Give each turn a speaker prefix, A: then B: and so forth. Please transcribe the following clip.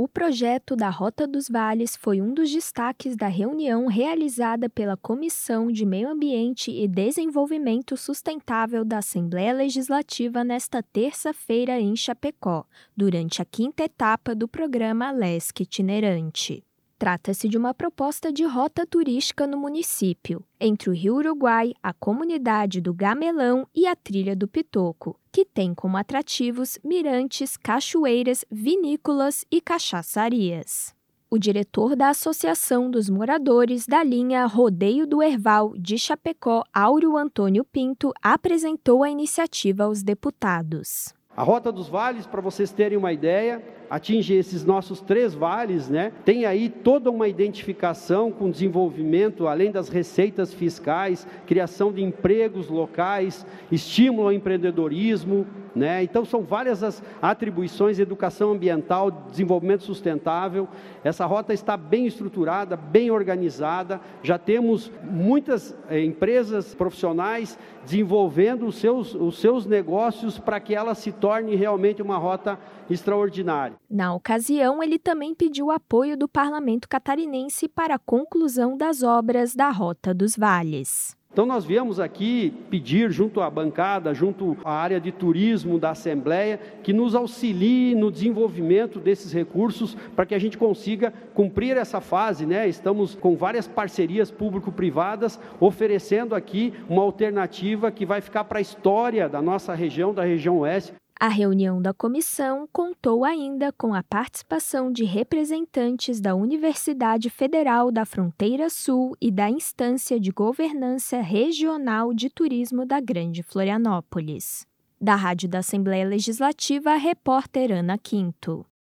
A: O projeto da Rota dos Vales foi um dos destaques da reunião realizada pela Comissão de Meio Ambiente e Desenvolvimento Sustentável da Assembleia Legislativa nesta terça-feira em Chapecó, durante a 5ª etapa do programa Lesc Itinerante. Trata-se de uma proposta de rota turística no município, entre o Rio Uruguai, a comunidade do Gamelão e a Trilha do Pitoco, que tem como atrativos mirantes, cachoeiras, vinícolas e cachaçarias. O diretor da Associação dos Moradores da linha Rodeio do Herval de Chapecó, Áureo Antônio Pinto, apresentou a iniciativa aos deputados.
B: A Rota dos Vales, para vocês terem uma ideia, atinge esses nossos 3 vales, né? Tem aí toda uma identificação com desenvolvimento, além das receitas fiscais, criação de empregos locais, estímulo ao empreendedorismo, né? Então são várias as atribuições: educação ambiental, desenvolvimento sustentável. Essa rota está bem estruturada, bem organizada. Já temos muitas empresas profissionais desenvolvendo os seus negócios para que ela se torne realmente uma rota extraordinária.
A: Na ocasião, ele também pediu apoio do Parlamento catarinense para a conclusão das obras da Rota dos Vales.
B: Então nós viemos aqui pedir, junto à bancada, junto à área de turismo da Assembleia, que nos auxilie no desenvolvimento desses recursos para que a gente consiga cumprir essa fase, né? Estamos com várias parcerias público-privadas oferecendo aqui uma alternativa que vai ficar para a história da nossa região, da região oeste.
A: A reunião da comissão contou ainda com a participação de representantes da Universidade Federal da Fronteira Sul e da Instância de Governança Regional de Turismo da Grande Florianópolis. Da Rádio da Assembleia Legislativa, a repórter Ana Quinto.